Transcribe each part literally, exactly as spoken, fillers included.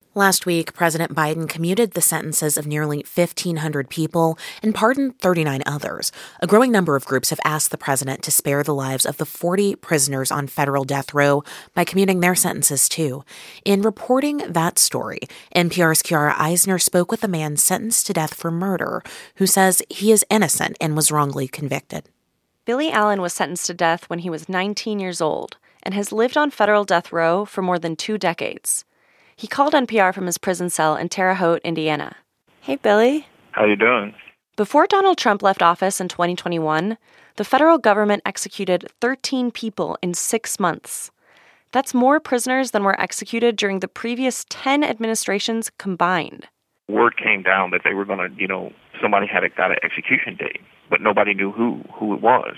Last week, President Biden commuted the sentences of nearly fifteen hundred people and pardoned thirty-nine others. A growing number of groups have asked the president to spare the lives of the forty prisoners on federal death row by commuting their sentences too. In reporting that story, N P R's Kiara Eisner spoke with a man sentenced to death for murder who says he is innocent and was wrongly convicted. Billy Allen was sentenced to death when he was nineteen years old and has lived on federal death row for more than two decades. He called N P R from his prison cell in Terre Haute, Indiana. Hey, Billy. How you doing? Before Donald Trump left office in twenty twenty-one, the federal government executed thirteen people in six months. That's more prisoners than were executed during the previous ten administrations combined. Word came down that they were going to, you know, somebody had got an execution date, but nobody knew who, who it was.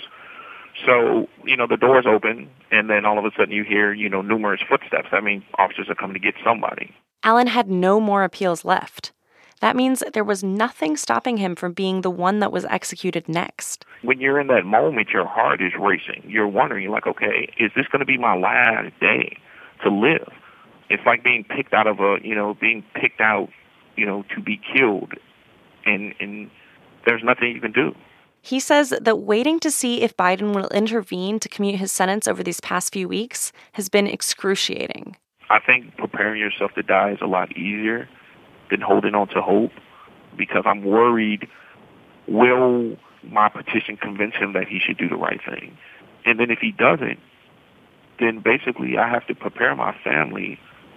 So, you know, the doors open, and then all of a sudden you hear, you know, numerous footsteps. I mean, officers are coming to get somebody. Allen had no more appeals left. That means there was nothing stopping him from being the one that was executed next. When you're in that moment, your heart is racing. You're wondering, you're like, okay, is this going to be my last day to live? It's like being picked out of a, you know, being picked out, you know, to be killed, and, and there's nothing you can do. He says that waiting to see if Biden will intervene to commute his sentence over these past few weeks has been excruciating. I think preparing yourself to die is a lot easier than holding on to hope, because I'm worried, will my petition convince him that he should do the right thing? And then if he doesn't, then basically I have to prepare my family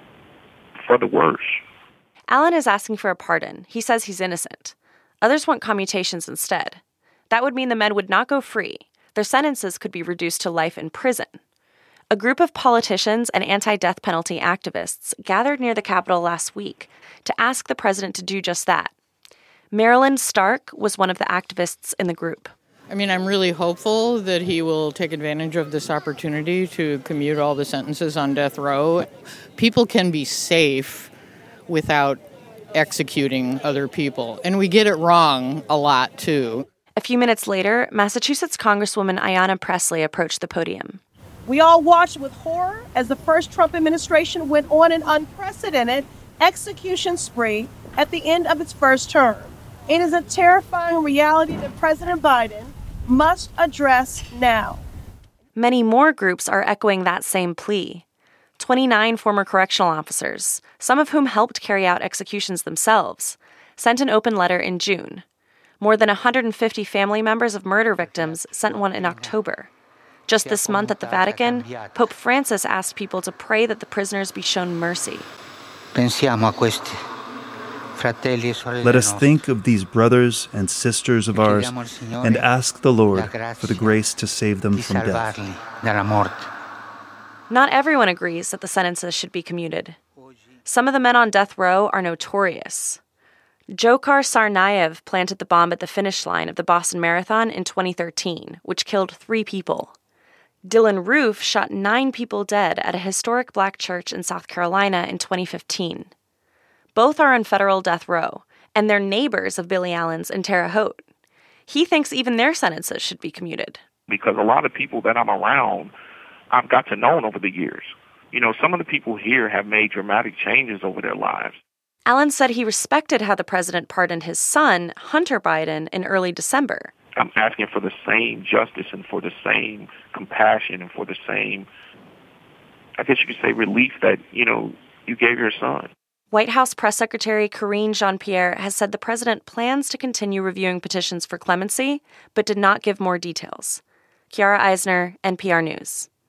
for the worst. Allen is asking for a pardon. He says he's innocent. Others want commutations instead. That would mean the men would not go free. Their sentences could be reduced to life in prison. A group of politicians and anti-death penalty activists gathered near the Capitol last week to ask the president to do just that. Marilyn Stark was one of the activists in the group. I mean, I'm really hopeful that he will take advantage of this opportunity to commute all the sentences on death row. People can be safe without executing other people, and we get it wrong a lot, too. A few minutes later, Massachusetts Congresswoman Ayanna Pressley approached the podium. We all watched with horror as the first Trump administration went on an unprecedented execution spree at the end of its first term. It is a terrifying reality that President Biden must address now. Many more groups are echoing that same plea. twenty-nine former correctional officers, some of whom helped carry out executions themselves, sent an open letter in June. More than one hundred fifty family members of murder victims sent one in October. Just this month at the Vatican, Pope Francis asked people to pray that the prisoners be shown mercy. Let us think of these brothers and sisters of ours and ask the Lord for the grace to save them from death. Not everyone agrees that the sentences should be commuted. Some of the men on death row are notorious. Dzhokhar Tsarnaev planted the bomb at the finish line of the Boston Marathon in twenty thirteen, which killed three people. Dylan Roof shot nine people dead at a historic black church in South Carolina in twenty fifteen. Both are on federal death row, and they're neighbors of Billy Allen's in Terre Haute. He thinks even their sentences should be commuted. Because a lot of people that I'm around, I've got to know over the years. You know, some of the people here have made dramatic changes over their lives. Allen said he respected how the president pardoned his son, Hunter Biden, in early December. I'm asking for the same justice and for the same compassion and for the same, I guess you could say, relief that, you know, you gave your son. White House Press Secretary Karine Jean-Pierre has said the president plans to continue reviewing petitions for clemency, but did not give more details. Kiara Eisner, N P R News.